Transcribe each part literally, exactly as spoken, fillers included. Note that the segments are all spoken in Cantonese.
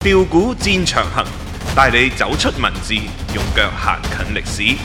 調股戰長行，帶你走出文字，用腳行近歷史。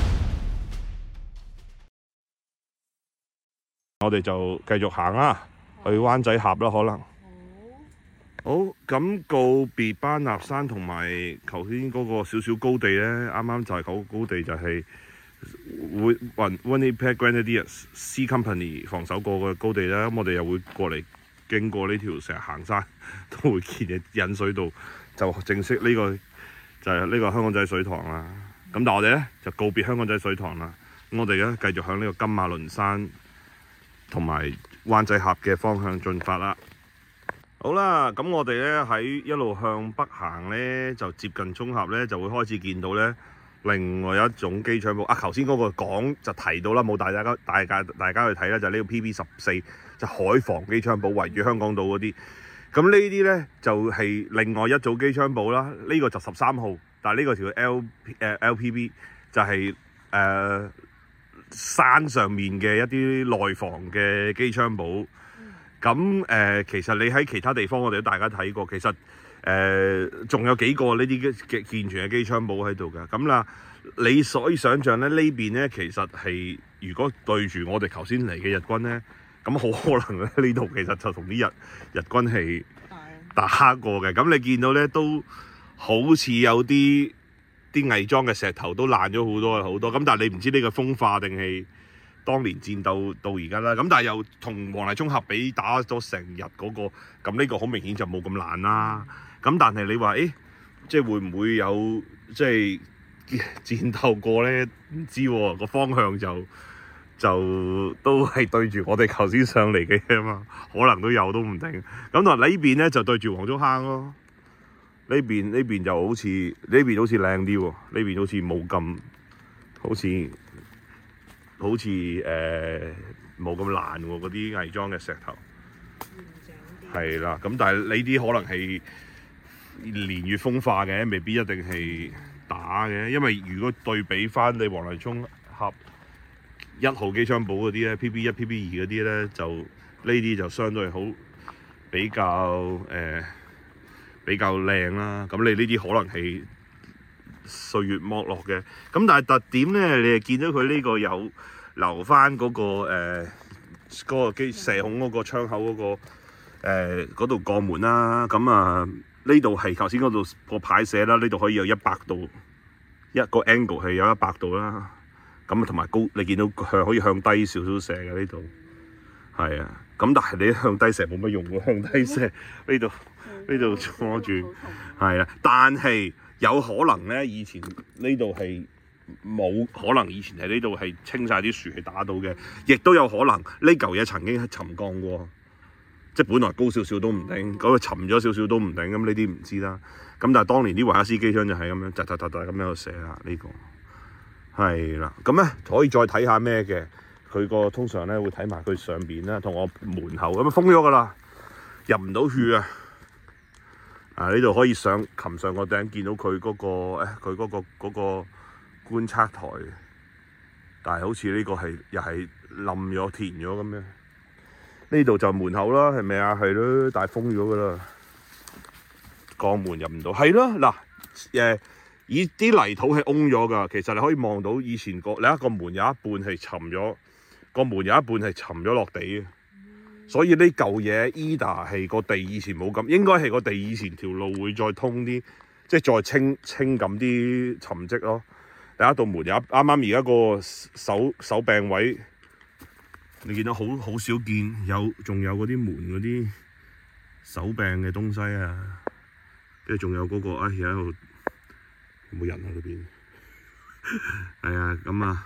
我哋就繼續行啦，去灣仔峽啦，可能。好，咁告別班納山同埋頭先嗰個少少高地呢，啱啱就係嗰個高地就係會雲 Winnipeg Grenadiers C Company 防守過嘅高地啦。咁我哋又會過嚟經過呢條成日行山都會見嘅引水道，就正式呢、呢個就係、是、呢個香港仔水塘啦。咁但係我哋咧就告別香港仔水塘啦。咁我哋咧繼續向呢個金馬倫山同埋灣仔峽嘅方向進發啦。好啦，咁我哋咧喺一路向北行咧，就接近中峽咧，就會開始見到咧另外一種機槍堡。啊，頭先嗰個講就提到啦，冇大家大家大家去睇啦，就係、是、呢個 P P 十四，就海防機槍堡圍住香港島嗰啲。咁呢啲咧就係、是、另外一組機槍堡啦。呢、這個就十三號，但係呢個條 L 誒 L P B 就係、是、誒、呃、山上面嘅一啲內防嘅機槍堡。咁誒、呃，其實你喺其他地方，我哋都大家睇過，其實誒仲、呃、有幾個呢啲嘅健全嘅機槍堡喺度嘅。咁啦，你所以想像咧，呢邊咧其實係如果對住我哋頭先嚟嘅日軍咧，咁好可能咧呢度其實就同啲日日軍係打過嘅。咁你見到咧都好似有啲啲偽裝嘅石頭都爛咗好多好多。咁但係你唔知呢個風化定係當年戰鬥到而家啦，咁但係又同黃泥涌峽比打咗成日嗰個，咁呢個好明顯就冇咁爛啦。咁但係你話，誒，即係會唔會有即係戰鬥過咧？唔知喎，個方向就就都係對住我哋頭先上嚟嘅啊嘛，可能都有都唔定。咁同埋呢邊咧就對住黃竹坑咯，呢邊呢邊就好似呢邊好似靚啲喎，呢邊好似冇咁好似。好似誒冇咁爛喎，嗰啲偽裝嘅石頭，係啦。咁但係呢啲可能係年月風化嘅，未必一定係打嘅。因為如果對比翻你黃泥涌峽一號機槍堡嗰啲咧 ，P P 一、P P 二嗰啲咧，就呢啲就相對好比較誒、呃、比較靚啦。咁你呢啲可能係歲月剝落嘅，咁但係特點咧，你係見到佢呢個有留翻嗰、嗰個誒嗰、呃嗰個機射孔嗰個窗口嗰、嗰個嗰度鋼門啦。咁啊呢度係頭先嗰度個牌寫啦，呢度可以有一百度，一個 angle 係有一百度啦。咁啊同埋高，你見到向可以向低少少射嘅呢度，係啊。咁但係你向低射冇乜用喎，向低射呢度呢度坐住係啊，但係。有可能咧，以前呢度係冇可能，以前喺呢度係清晒啲樹係打到嘅，亦都有可能呢嚿嘢曾經係沉降過，即係本來高少少都唔定，嗰個沉咗少少都唔定，咁呢啲唔知啦。咁但係當年啲維克斯機槍就係咁樣，突突突突咁樣寫啦，呢個係啦。咁咧可以再睇下咩嘅，佢個通常咧會睇埋佢上邊啦，同我門口咁封咗㗎啦，入唔到去啊！啊！呢度可以上擒上個頂，見到佢嗰、嗰個誒，佢嗰、嗰個嗰、嗰個觀測台，但係好似呢個係又係冧咗填咗咁樣。呢度就門口啦，係咪啊？係咯，但係封咗㗎啦，鋼門入唔到。係咯，嗱誒，以啲泥土係凹咗㗎。其實你可以望到以前個另一個門有一半係沉咗，個門有一半係沉咗落地嘅。所以呢嚿嘢 either 係個地以前冇咁，應該係個地以前條路會再通啲，即係再清清咁啲沉積咯。第一道門有啱啱而家個手手柄位，你見到好好少見，有仲有嗰啲門嗰啲手柄嘅東西啊，跟住仲有嗰、嗰個啊，而家喺度有冇人喺嗰邊？係啊，咁啊。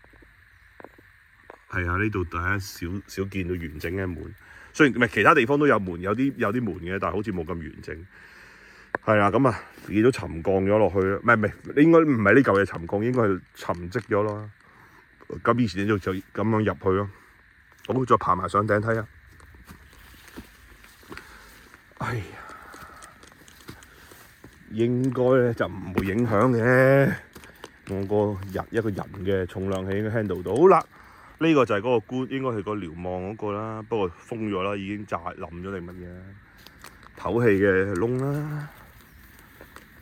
係啊，呢度大家少少見到完整嘅門，雖然唔係其他地方都有門，有啲有啲門嘅，但係好似冇咁完整。係啊，咁啊見到沉降咗落去，唔係唔係，應該唔係呢嚿嘢沉降，應該係沉積咗咯。咁以前就就咁樣入去咯。好，再爬埋上頂睇下。哎呀，應該咧就唔會影響嘅。我個人一個人嘅重量係應該 handle 到。好啦。呢個就係嗰個官，應該係個瞭望嗰個啦，不過封咗啦，已經炸冧咗定乜嘢？唞氣嘅窿啦，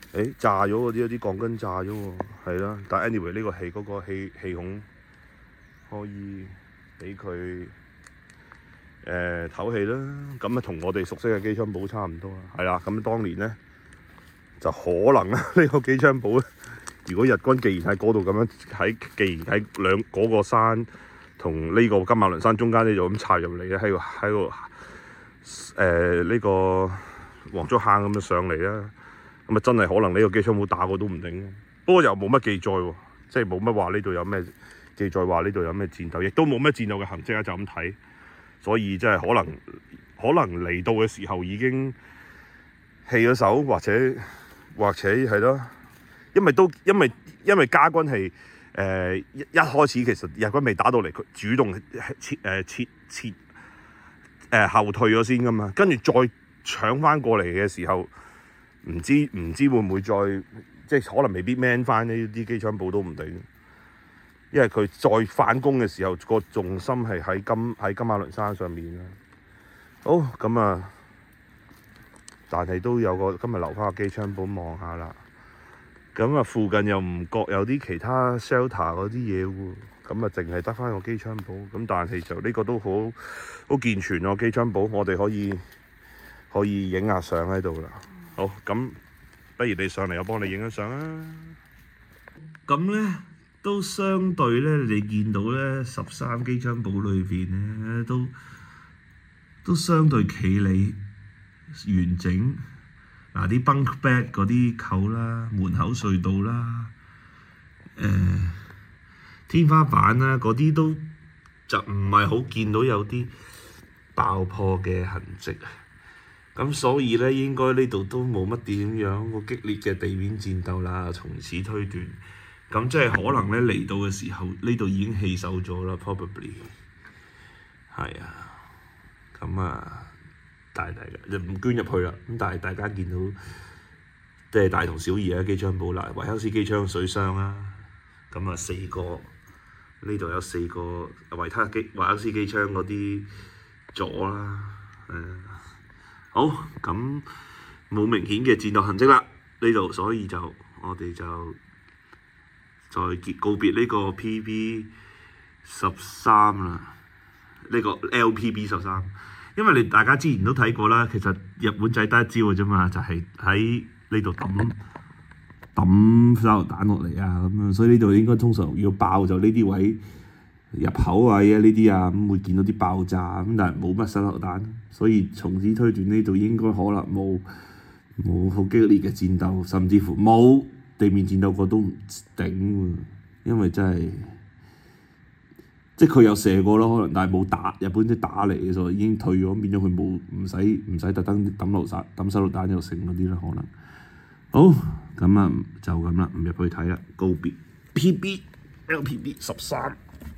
誒炸咗嗰啲有啲鋼筋炸咗喎，係啦。但係 anyway 呢個氣嗰、嗰個氣氣孔可以俾佢誒唞氣啦。咁啊同我哋熟悉嘅機槍堡差唔多啊。係啦，咁當年咧就可能啦呢、呢個機槍堡咧，如果日軍既然喺嗰度咁樣喺，既然喺兩嗰、嗰個山同呢個金馬崙山中間咧就咁插入嚟咧，喺個喺個誒呢個黃竹坑咁樣上嚟啦。咁啊真係可能呢個機槍堡打過都唔定，不過又冇乜記載喎，即係冇乜話呢度有咩記載話呢度有咩戰鬥，亦都冇咩戰鬥嘅痕跡啊，就咁睇，所以即係可能可能嚟到嘅時候已經棄咗手，或者或者係咯，因為都因為因為加軍係誒、呃、一一開始其實日軍未打到嚟，佢主動撤誒撤撤誒、呃、後退咗先噶嘛，跟住再搶翻過嚟嘅時候。唔知唔知會唔會再即係可能未必 man 翻呢啲機槍堡都唔定，因為佢再反攻嘅時候個重心係喺金喺金馬崙山上面啦。好咁啊，但係都有個今日留翻個機槍堡望下啦。咁啊，附近又唔覺有啲其他 shelter 嗰啲嘢喎，咁啊，淨係得翻個機槍堡。咁但係就呢個都好好健全喎，機槍堡，我哋可以可以影下相喺度啦。好，咁不如你上嚟，我幫你影張相啦。咁咧都相對咧，你見到咧十三機槍堡裏邊咧都都相對企理完整。嗱，啲 bunk bed 嗰啲扣啦，門口隧道啦，誒、呃、天花板啦，嗰啲都就唔係好見到有啲爆破嘅痕跡。咁所以咧，應該呢度都冇乜點樣好激烈嘅地面戰鬥啦。從此推斷，咁即係可能咧嚟到嘅時候，呢度已經棄守咗啦。Probably 係啊，咁啊，大大嘅就唔捐入去啦。咁但係大家見到即係大同小異啊，機槍堡啦，維克斯機槍水箱啦，咁啊四個呢度有四個維他機維克斯機槍嗰啲座啦，誒。好，咁冇明顯嘅戰鬥痕跡啦，呢度，所以就我哋就再結告別呢個 P B 十三啦，呢個 L P B 十三，因為你大家之前都睇過啦，其實日本仔得一招嘅啫嘛，就係喺呢度抌抌手榴彈落嚟啊咁樣，所以呢度應該通常要爆就呢啲位。入口位啊呢啲啊，咁會見到啲爆炸咁，但係冇乜手榴彈，所以從此推斷呢度應該可能冇冇好激烈嘅戰鬥，甚至乎冇地面戰鬥過都唔頂喎，因為真係即係佢有射過咯，可能但係冇打日本仔打嚟嘅時候已經退咗，變咗佢冇唔使唔使特登抌榴彈抌手榴彈又成嗰啲啦，可能好咁啊就咁啦，唔入去睇啦，告別 P B L P B 十三。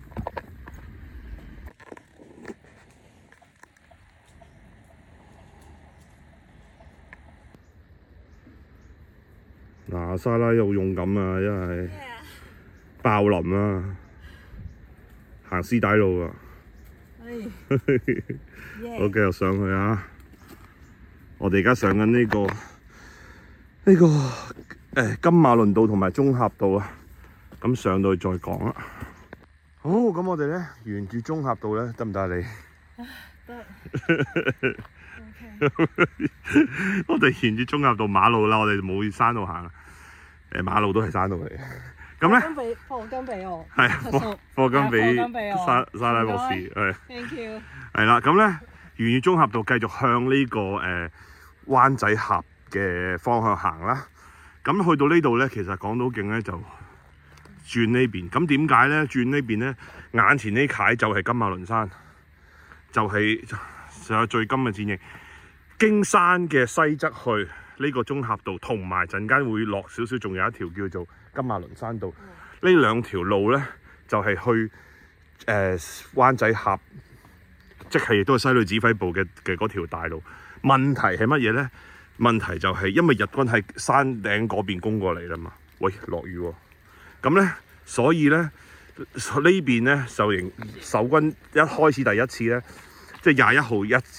嗱，莎拉又勇敢啊，因為爆林啊，行絲帶路啊，好，繼續上去啊！我哋而家上緊呢個呢個誒金馬崙道同埋中峽道啊，咁上到去再講啦。好，咁我哋咧沿住中峽道咧得唔得啊？你得。我哋沿住中峽道馬路啦，我哋冇山路行，誒馬路都係山路嚟嘅。咁咧， 課金俾我， 係課課金俾莎莎拉博士，係。 Thank you。 係啦，咁咧沿住中峽道繼續向呢、這個誒、呃、灣仔峽嘅方向行啦。咁去到呢度咧，其實港島徑咧就轉呢邊。咁點解咧？轉呢邊咧，眼前呢楷就係金馬崙山，就係、是、就有最金嘅戰役。經山嘅西側去呢、這個中峽道，同埋陣間會落少少，仲有一條叫做金馬崙山道。呢、嗯、兩條路咧就係、是、去誒、呃、灣仔峽，即係亦都係西旅指揮部嘅嘅嗰條大路。問題係乜嘢咧？問題就係因為日軍喺山頂嗰邊攻過嚟啦嘛。喂，落雨喎、哦，咁咧所以咧呢邊咧就營守軍一開始第一次咧，即係廿一號一一。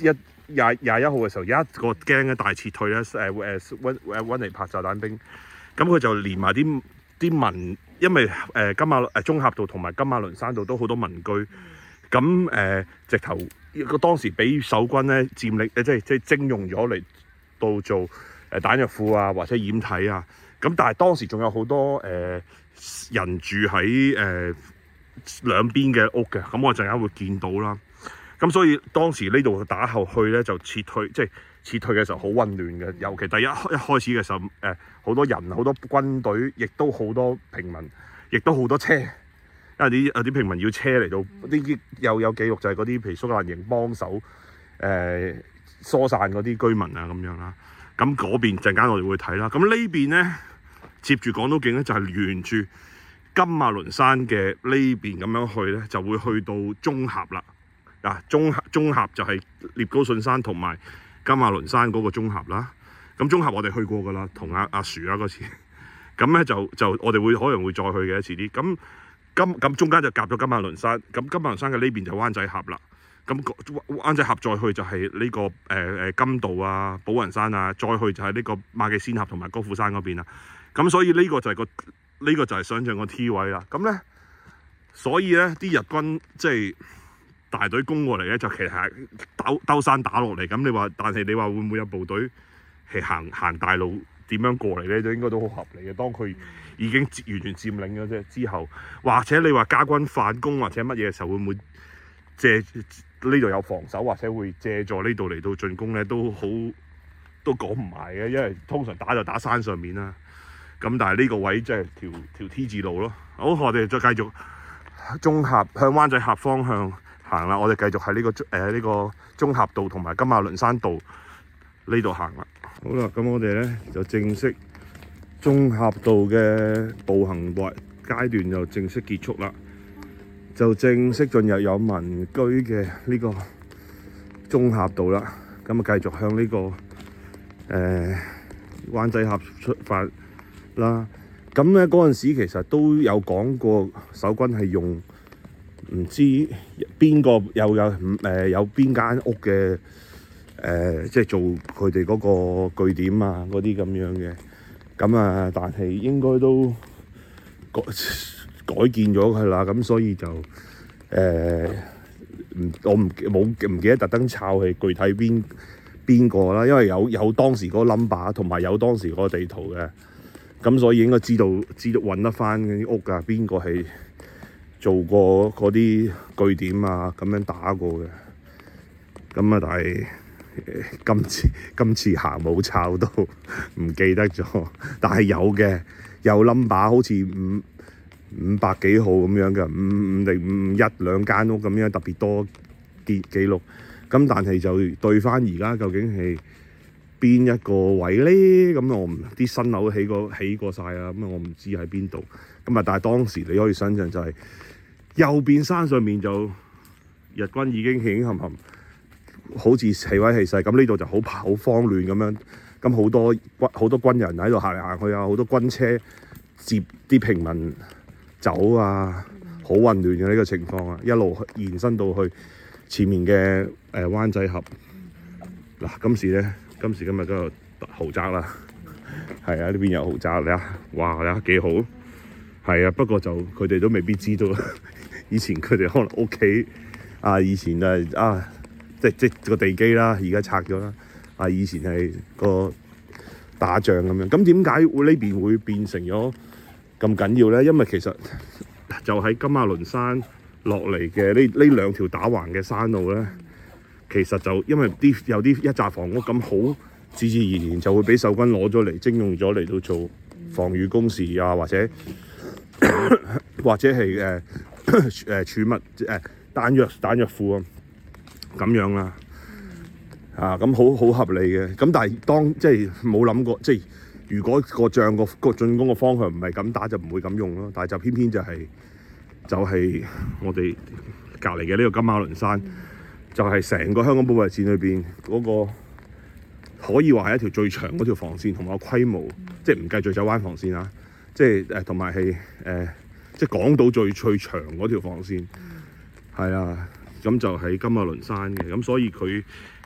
廿廿一號嘅時候，有一個驚嘅大撤退咧，誒誒温誒温尼帕炸彈兵，咁佢就連埋啲啲民，因為誒、呃、金馬誒中峽道同埋金馬倫山道都好多民居，咁誒、呃、直頭個當時俾守軍咧佔領，誒即係即係徵用咗嚟到做誒彈藥庫啊，或者掩體啊，咁但係當時仲有好多誒、呃、人住喺誒、呃、兩邊嘅屋嘅，咁我陣間會見到啦。咁所以當時呢度打後去咧就撤退，即係撤退嘅時候好混亂嘅。尤其第一一開始嘅時候，誒、呃、好多人、好多軍隊，亦都好多平民，亦都好多車。因為啲有啲平民要車嚟到，呢啲又有記錄就係嗰啲譬如蘇格蘭營幫手誒、呃、疏散嗰啲居民啊咁樣啦。咁嗰邊陣間我哋會睇啦。咁呢邊咧接住港島徑咧就係、是、沿住金馬倫山嘅呢邊咁樣去咧，就會去到中峽啦。嗱，中峽中峽就係聶高順山同埋金馬倫山嗰個中峽啦。咁中峽我哋去過噶啦，同阿阿樹啊嗰次。咁咧就就我哋會可能會再去嘅遲啲。咁金咁中間就夾咗金馬倫山。咁金馬倫山嘅呢邊就灣仔峽啦。咁灣仔峽再去就係呢、這個誒誒、呃、金道啊、寶雲山啊，再去就係呢個馬己仙峽同埋歌賦山嗰邊啦。咁所以呢個就係個呢、這個就係想像個 T 位啦。咁咧，所以咧啲日軍即係。大隊攻過嚟咧，就其實係兜兜山打落嚟。咁你話，但係你話會唔會有部隊係行行大路點樣過嚟咧？就應該都好合理嘅。當佢已經完全佔領咗啫之後，或者你話加軍反攻或者乜嘢嘅時候，會唔會借呢度有防守，或者會借助呢度嚟到進攻咧？都好都講唔埋嘅，因為通常打就打山上面啦。咁但係呢個位即係條條 T 字路咯。好，我哋再繼續中峽向灣仔峽方向行啦，我哋繼續喺呢、這個誒呢、呃這個中峽道同埋金馬倫山道呢度行啦。好啦，咁我哋咧就正式中峽道嘅步行階階段就正式結束啦，就正式進入有民居嘅呢個中峽道啦。咁啊，繼續向呢、這個誒、呃、灣仔峽出發啦。咁咧嗰陣時其實都有講過，守軍係用。唔知邊個又有誒、呃、有邊間屋嘅誒、呃，即係做佢哋嗰個據點啊，嗰啲咁樣嘅。咁啊，但係應該都改改建咗佢啦。咁所以就誒唔、呃、我唔冇唔記得特登抄係具體邊邊個啦，因為有有當時嗰個 number 同埋有當時嗰個地圖嘅。咁所以應該知道知道揾得翻啲屋啊，邊個係做過嗰啲據點啊，咁樣打過嘅。咁啊，但係、呃、今次今次行冇抄到，唔記得咗。但係有嘅，有 number 好似五五百幾號咁樣嘅，五五定五一兩間屋咁樣特別多記記錄。咁但係就對翻而家究竟係邊一個位咧？咁我唔啲新樓起過起過曬啊，咁啊我唔知喺邊度。咁啊，但係當時你可以想象就係、是。右邊山上面就日軍已經輕冚冚，好似氣威氣勢咁。呢度就好好慌亂咁樣，咁好多軍好多軍人喺度行嚟行去啊，好多軍車接啲平民走啊，好混亂嘅呢個情況啊，一路延伸到去前面嘅誒、呃、灣仔峽。嗱，今時咧，今時今日都有豪宅啦，係啊，呢邊有豪宅你啊，哇，你啊幾好，係啊，不過就佢哋都未必知道。以前佢哋可能屋企啊，以前誒啊，即即個地基啦，而家拆咗啦。啊，以前係個打仗咁樣。咁點解會呢邊會變成咗咁緊要咧？因為其實就喺金馬倫山落嚟嘅呢呢兩條打橫嘅山路咧，其實就因為啲有啲一紮房屋咁好，自自然然就會俾守軍攞咗嚟徵用咗嚟到做防禦工事啊，或者或者係誒。呃誒、呃、儲物誒彈藥彈藥庫啊，咁樣啦，啊咁好好合理嘅。咁但係當即係冇諗過，即係如果個仗個個進攻嘅方向唔係咁打，就唔會咁用咯。但係就偏偏就係、是、就係、是、我哋隔離嘅呢個金馬倫山，就係、是、成個香港保衛戰裏邊嗰個可以話係一條最長嗰條防線，同埋個規模，即係唔計醉酒灣防線啊，即係誒同埋係誒。呃即係港島最最長嗰條防線，係啊，咁就喺金馬倫山嘅，咁所以佢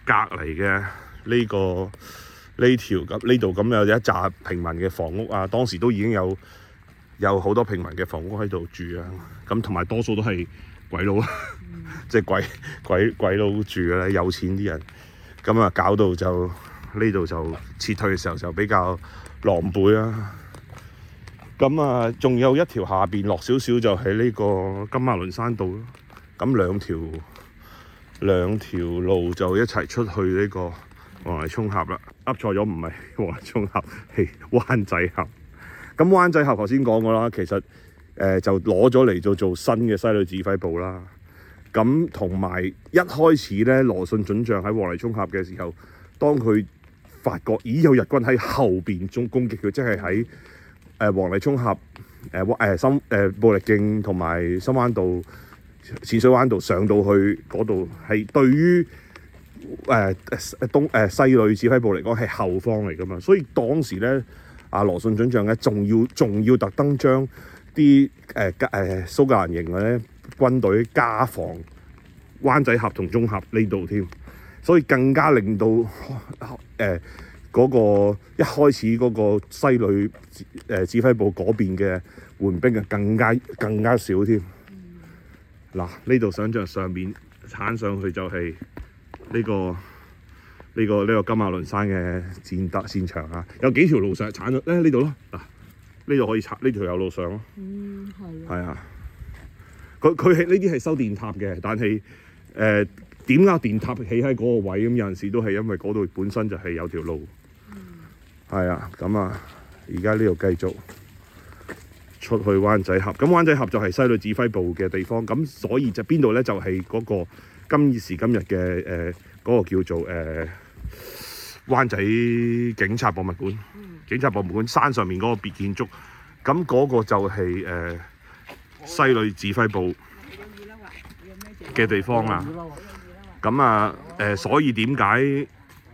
隔離嘅呢個呢條咁呢度咁有一紮平民嘅房屋啊，當時都已經有有好多平民嘅房屋喺度住啊，咁同埋多數都係鬼佬啊，嗯、即係鬼鬼鬼佬住嘅咧，有錢啲人，咁啊搞到就呢度就撤退嘅時候就比較狼狽啦。咁啊，仲有一條下邊落少少就係呢個金馬崙山道咯。咁兩條兩條路就一齊出去呢個黃泥涌峽啦。噏錯咗，唔係黃泥涌峽，係灣仔峽。咁灣仔峽頭先講過啦，其實誒、呃、就攞咗嚟做做新嘅西旅指揮部啦。咁同埋一開始咧，羅遜准將喺黃泥涌峽嘅時候，當佢發覺咦有日軍喺後邊中攻擊佢，即係喺誒黃泥涌峽誒誒深誒布力徑同埋深灣道、淺水灣道上到去嗰度，係對於誒誒東誒西旅指揮部嚟講係後方嚟噶嘛，所以當時咧，阿羅遜准將咧仲要仲要特登將啲誒誒蘇格蘭營嘅咧軍隊加防灣仔峽同中峽呢度添，所以更加令到誒。呃嗰個一開始嗰個西旅誒指揮部嗰邊嘅援兵啊，更加更加少添。嗱、嗯，呢度想像上面鏟上去就係呢、呢個呢、呢個呢、呢個金馬崙山嘅戰鬥戰場啊，有幾條路上鏟咗咧呢度咯。嗱，呢度可以鏟呢條有路上咯。嗯，係。係啊，佢佢係呢啲係修電塔嘅，但係誒點解電塔起喺嗰個位咁？有陣時都係因為嗰度本身就係有條路。係啊，咁啊，而家呢度繼續出去灣仔峽。咁灣仔峽就係西旅指揮部嘅地方，咁所以就邊度咧？就係、是、嗰個今時今日嘅誒嗰個叫做誒、呃、灣仔警察博物館。嗯、警察博物館山上面嗰個別建築，咁嗰個就係、是、誒、呃、西旅指揮部嘅地方啦。咁啊誒、呃，所以點解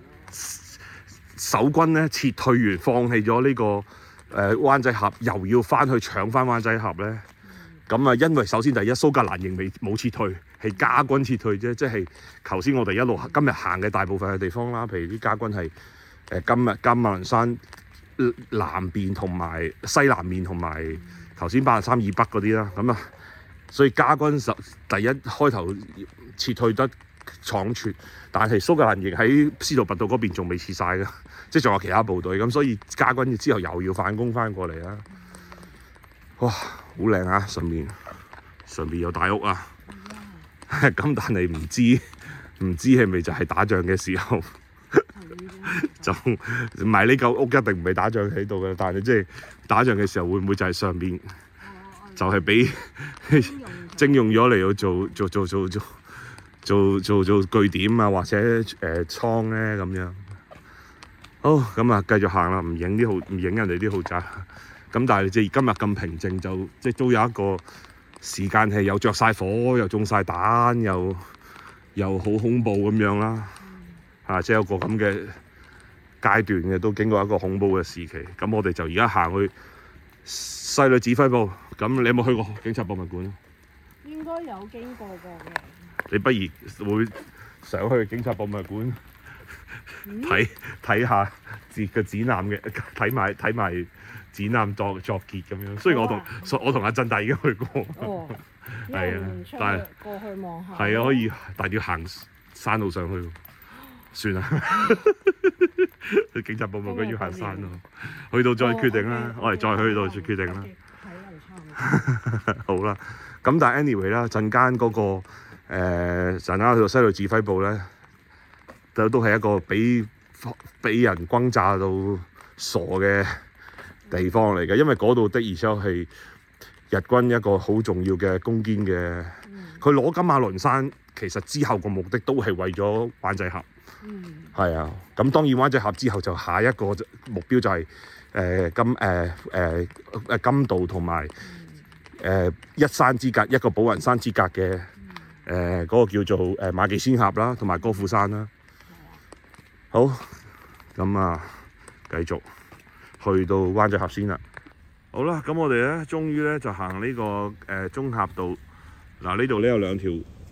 守軍咧撤退完，放棄咗呢個誒、呃、灣仔峽，又要翻去搶翻灣仔峽咧？咁啊，因為首先第一，蘇格蘭仍未冇撤退，係加軍撤退啫，即係頭先我哋一路今日行嘅大部分嘅地方啦，譬如啲加軍係誒、呃、今日金馬崙山南邊同埋西南面同埋頭先八十三以北嗰啲啦，咁啊，所以加軍實第一開頭撤退得倉促，但係蘇格蘭營喺司徒拔道嗰邊仲未撤晒㗎，即係仲有其他部隊，咁所以加軍之後又要反攻翻過嚟啦。哇，好靚啊！上面上面有大屋啊，咁但係唔知唔知係咪就係打仗嘅時候就唔係呢嚿屋一定唔係打仗喺度嘅，但係即係打仗嘅時候會唔會就係上邊就係俾徵用咗嚟到做做做做做做做做據點啊，或者誒、呃、倉咧咁樣。好，咁啊繼續行啦，唔影啲豪唔影人哋啲豪宅。咁但係即係今日咁平靜，就即係都有一個時間係又着晒火，又中晒彈，又又好恐怖咁樣啦。嚇、啊，即係有個咁嘅階段嘅，都經過一個恐怖嘅時期。咁我哋就而家行去西旅指揮部。咁你有冇去過警察博物館？ 應該有經過過嘅。 你不如會上去警察博物館睇睇下自個展覽嘅，睇埋睇埋展覽作作結咁樣。雖然我同、哦、我同阿振大已經去過， 哦， 係啊，但係過去望下， 係啊，可以，但係要行山路上去，算啦。去警察博物館要行山咯，去到再決定啦。我哋再去到再決定啦。好啦，咁但係 anyway 啦，陣間嗰個。誒陣間去到西旅指揮部咧，都都係一個俾俾人轟炸到傻嘅地方嚟嘅，因為嗰度的而且確係日軍一個好重要嘅攻堅嘅。佢攞、嗯、金馬崙山，其實之後個目的都係為咗灣仔峽。嗯，係啊。咁當然灣仔峽之後就下一個目標就係、是、誒、呃、金誒誒誒金道同埋誒一山之隔一個寶雲山之隔嘅。誒嗰、呃那個叫做誒、呃、馬技仙峽啦，同埋歌賦山啦。好，咁啊，繼續去到灣仔峽先啦。好啦，咁我哋咧，終於咧就行呢、這個誒、呃、中峽道。嗱，呢度咧有兩條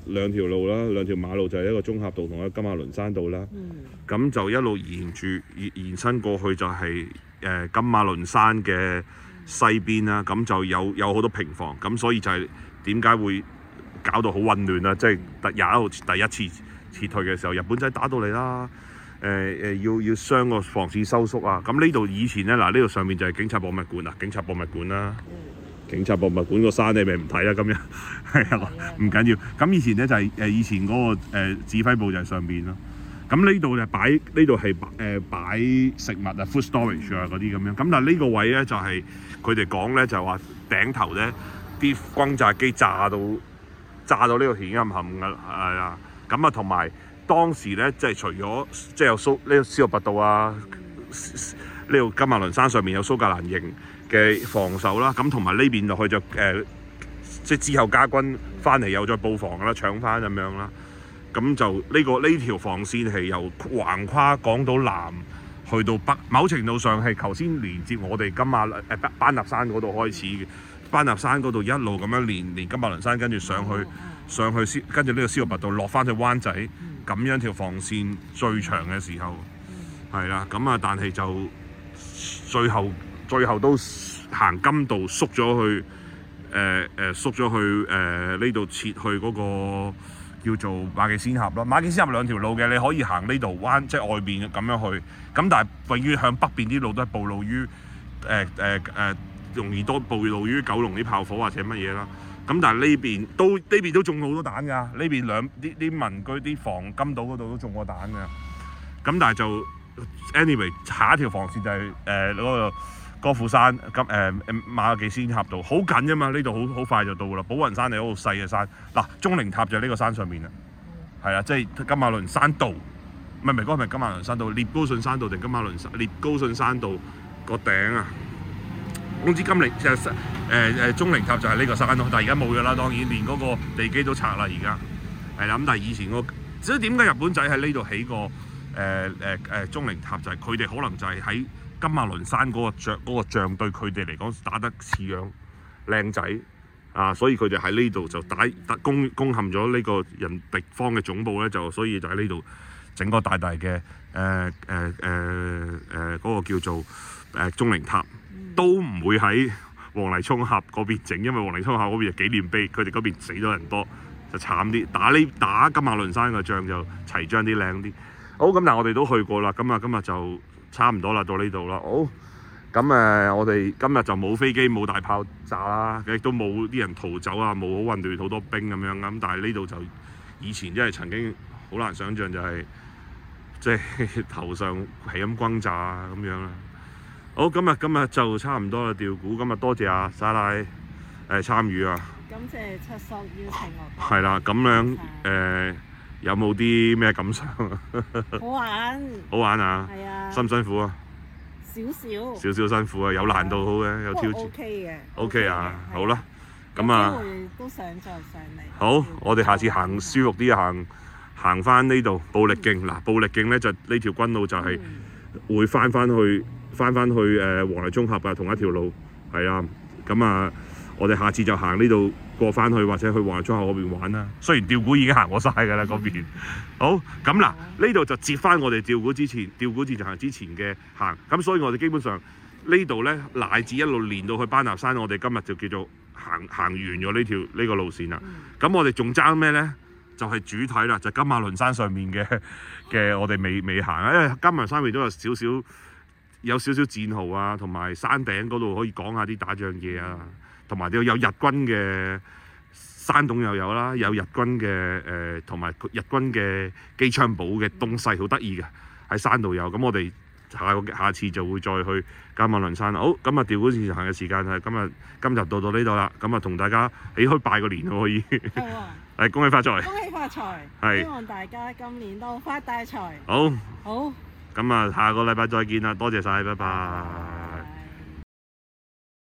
兩條路啦，兩條馬路就係一個中峽道同一個金馬崙山道啦。咁、 嗯、 就一路沿住延延伸過去就係、是、誒、呃、金馬崙山嘅西邊啦。咁就有有好多平房，咁所以就係點解會搞到好混亂啦？即係第廿一號第一次撤退嘅時候，日本仔打到嚟啦。誒誒、呃、要要將個防線收縮啊！咁呢度以前咧，嗱呢度上面就係警察博物館啊，警察博物館啦。警察博物館個山你咪唔睇啦，今日係啊，唔緊要。咁以前咧就係、是、誒以前嗰、那個、呃、指揮部就係上邊咯。咁呢度就擺呢度係誒擺食物啊 food storage 啊嗰啲咁樣。咁但係呢個位咧就係佢哋講咧就係話頂頭咧啲轟炸機炸到炸到呢個險冚冚㗎，係啊。咁啊同埋。當時咧，即係除咗即係有蘇呢個司徒拔道啊，呢度金馬崙山上面有蘇格蘭營嘅防守啦，咁同埋呢邊落去就誒、呃，即係之後加軍翻嚟又再布防啦，搶翻咁樣啦，咁就呢、呢個呢條防線係由橫跨港島南去到北，某程度上係頭先連接我哋金馬誒、呃、班納山嗰度開始嘅，班納山嗰度一路咁樣連連金馬崙山，跟住上去上去先，跟住呢個司徒拔道落翻去灣仔。咁樣條防線最長嘅時候，係啦、嗯，咁啊，但係就最後最後都行金道縮咗去，誒、呃、誒、呃、縮咗去誒呢度切去嗰個叫做馬己仙峽咯。馬己仙峽兩條路嘅，你可以行呢度彎，即係外邊咁樣去。咁但係永遠向北邊啲路都係暴露於誒誒誒，容易多暴露於九龍啲炮火或者乜嘢啦。咁但係呢邊都呢邊都中好多彈㗎，呢邊兩啲啲民居啲防金島嗰度都中過彈㗎。咁但係就 anyway 下一條防線就係誒嗰個歌賦山金誒誒馬己仙峽道，好近啫嘛，呢度好好快就到啦。寶雲山係一個細嘅山，嗱鐘靈塔就喺呢個山上面啦，係啊，即係金馬崙山道，唔係唔係嗰個係金馬崙山道，聶高信山道定金馬崙山聶高信山道個頂啊！總之金陵就誒誒鐘靈塔就係呢個山咯，但係而家冇咗啦，當然連嗰個地基都拆啦，而家係啦。咁但係以前個，即係點解日本仔喺呢度起個誒誒誒鐘靈塔，就係佢哋可能就係喺金馬崙山嗰個將嗰個將對佢哋嚟講打得似樣靚仔啊，所以佢哋喺呢度就打打攻攻陷咗呢個人敵方嘅總部咧，就所以就喺呢度整個大大嘅誒誒誒誒嗰個叫做誒鐘靈塔。都唔會喺黃泥涌峽嗰邊整，因為黃泥涌峽嗰邊係紀念碑，佢哋嗰邊死咗人多，就慘啲。打呢打金馬崙山個仗就齊張啲靚啲。好，咁但係我哋都去過啦，咁啊今日就差唔多啦，到呢度啦。好，咁誒、呃、我哋今日就冇飛機冇大炮炸啦，亦都冇啲人逃走啊，冇好混亂好多兵咁樣咁。但係呢度就以前真係曾經好難想像就係即係頭上係咁轟炸啊咁樣啦。好，今日今日就差唔多啦，吊鼓。今日多謝阿沙拉誒參與啊！ 感謝七叔邀請我。 係啦，咁樣誒、呃，有冇啲咩感想啊？ 好玩。 好玩啊！ 係啊。 辛唔辛苦啊？ 少少。少少辛苦啊，有難度好嘅，有挑戰。 O K 嘅。 O K 啊，好啦，咁啊。 有機會都想再上嚟。 好，我哋下次行舒服啲行行翻呢度暴力徑嗱，暴力徑咧就呢條軍路就係會翻翻去。翻翻去誒黃泥涌峽嘅同一條路，係啊，咁啊，我哋下次就行呢度過翻去，或者去黃泥涌峽嗰邊玩啦。雖然吊鼓已經行過晒㗎啦，嗰邊。好，咁嗱，呢度就接翻我哋吊鼓之前，吊鼓自行之前嘅行。咁所以我哋基本上呢度咧，乃至一路連到去班納山，我哋今日就叫做行行完咗呢條呢、呢個路線啦。咁、嗯、我哋仲爭咩咧？就係、是、主體啦，就係、金馬崙山上面嘅嘅，我哋未未行啊，因為金馬崙山面都有少少。有少少戰壕啊，同埋山頂嗰度可以講下啲打仗嘢啊，同埋有有日軍嘅山洞又有啦，有日軍嘅誒同埋日軍嘅機槍堡嘅東西，好得意嘅喺山度有。咁我哋下個下次就會再去金馬崙山。好，咁啊，吊鼓自行嘅時間係今日今日到到呢度啦。咁啊，同大家起開拜個年可以。係喎。係恭喜發財。恭喜發財。係。希望大家今年都發大財。好。好。咁啊，下個禮拜再見啦，多謝晒，拜拜。